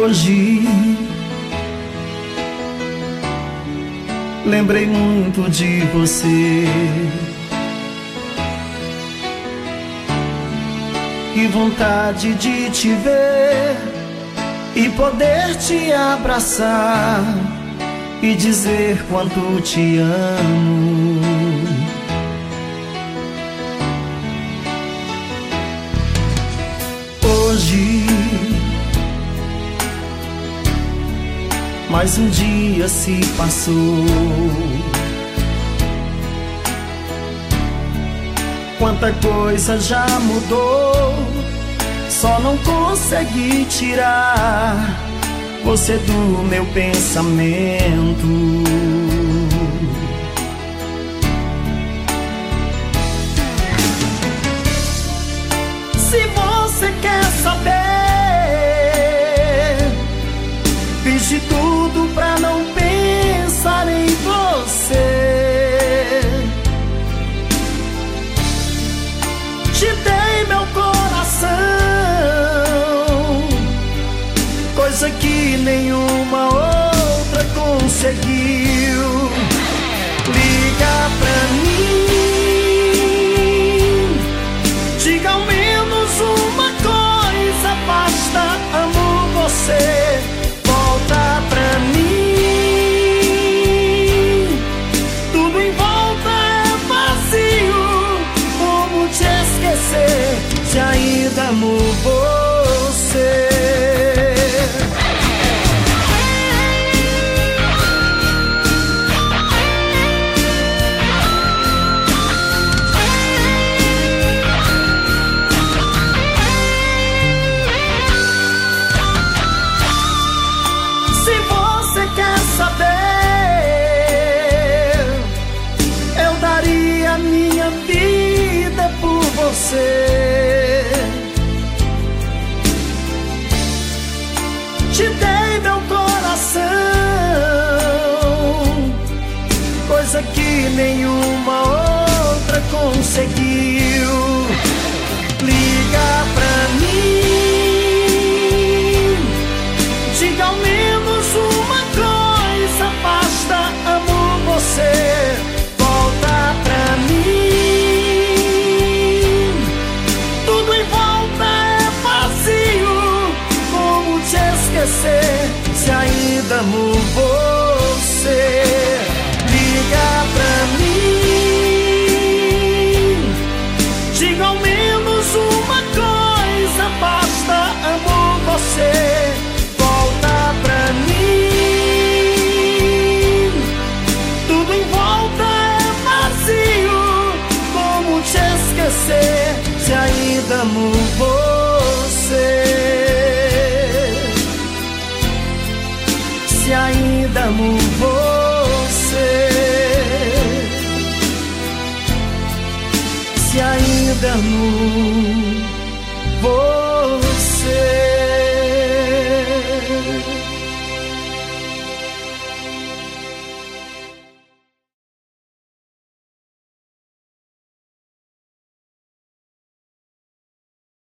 Hoje lembrei muito de você. Que vontade de te ver e poder te abraçar e dizer quanto te amo. Hoje mais um dia se passou. Quanta coisa já mudou, só não consegui tirar você do meu pensamento. Se você quer saber, fiz de tudo pra não pensar em você. Te dei meu coração, coisa que nenhuma outra conseguiu. Liga pra mim, diga ao menos uma coisa, basta, amo você. Volta pra mim, tudo em volta é vazio. Como te esquecer se ainda amo você? Se você quer saber, eu daria minha vida por você. Te dei meu coração, coisa que nenhuma outra conseguiu. Liga pra mim, diga ao menos uma coisa, basta, amo você. Volta pra mim, tudo em volta é vazio. Como te esquecer se ainda amo você? Liga pra mim, diga ao menos uma coisa, basta, amo você. Volta pra mim, tudo em volta é vazio. Como te esquecer se ainda amo você? Se ainda amo você? Se ainda amo